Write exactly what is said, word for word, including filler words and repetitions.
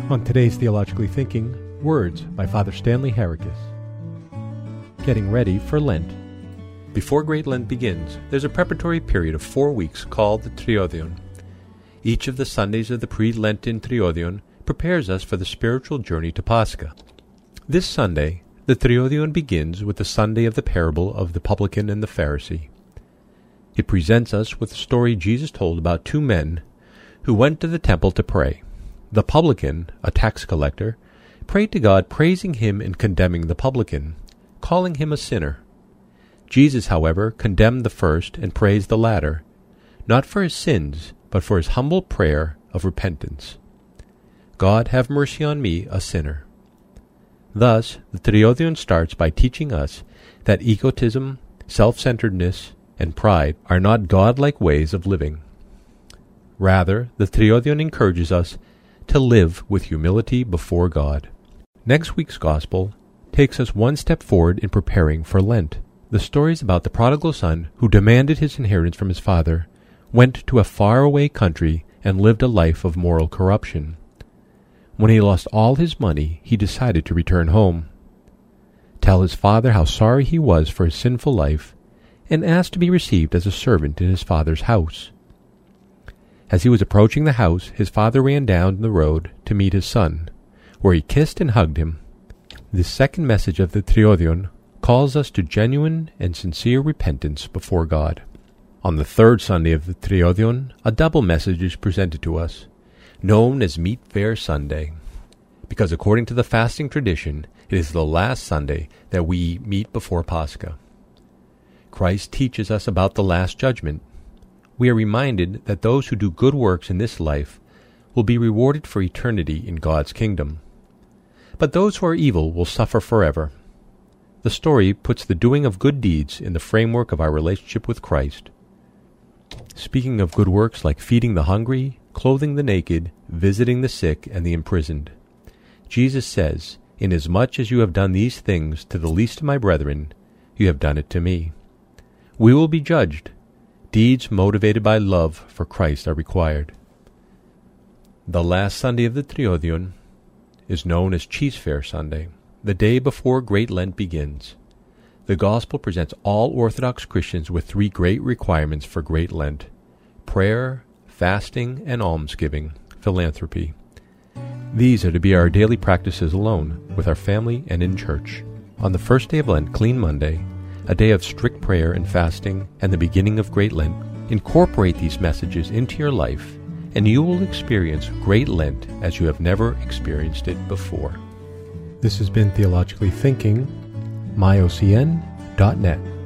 On today's Theologically Thinking, words by Father Stanley Hericus. Getting ready for Lent. Before Great Lent begins, there's a preparatory period of four weeks called the Triodion. Each of the Sundays of the pre-Lenten Triodion prepares us for the spiritual journey to Pascha. This Sunday, the Triodion begins with the Sunday of the parable of the publican and the Pharisee. It presents us with the story Jesus told about two men who went to the temple to pray. The publican, a tax collector, prayed to God, praising him and condemning the publican, calling him a sinner. Jesus, however, condemned the first and praised the latter, not for his sins, but for his humble prayer of repentance. God, have mercy on me, a sinner. Thus, the Triodion starts by teaching us that egotism, self-centeredness, and pride are not God-like ways of living. Rather, the Triodion encourages us to live with humility before God. Next week's Gospel takes us one step forward in preparing for Lent. The stories about the prodigal son who demanded his inheritance from his father, went to a faraway country, and lived a life of moral corruption. When he lost all his money, he decided to return home, tell his father how sorry he was for his sinful life, and asked to be received as a servant in his father's house. As he was approaching the house, his father ran down the road to meet his son, where he kissed and hugged him. This second message of the Triodion calls us to genuine and sincere repentance before God. On the third Sunday of the Triodion, a double message is presented to us, known as Meat Fair Sunday, because according to the fasting tradition, it is the last Sunday that we meet before Pascha. Christ teaches us about the Last Judgment. We are reminded that those who do good works in this life will be rewarded for eternity in God's kingdom. But those who are evil will suffer forever. The story puts the doing of good deeds in the framework of our relationship with Christ. Speaking of good works like feeding the hungry, clothing the naked, visiting the sick and the imprisoned, Jesus says, "Inasmuch as you have done these things to the least of my brethren, you have done it to me." We will be judged. Deeds motivated by love for Christ are required. The last Sunday of the Triodion is known as Cheese Fair Sunday, the day before Great Lent begins. The Gospel presents all Orthodox Christians with three great requirements for Great Lent: prayer, fasting, and almsgiving, philanthropy. These are to be our daily practices alone, with our family and in church. On the first day of Lent, Clean Monday, a day of strict prayer and fasting, and the beginning of Great Lent, incorporate these messages into your life, and you will experience Great Lent as you have never experienced it before. This has been Theologically Thinking, my O C N dot net.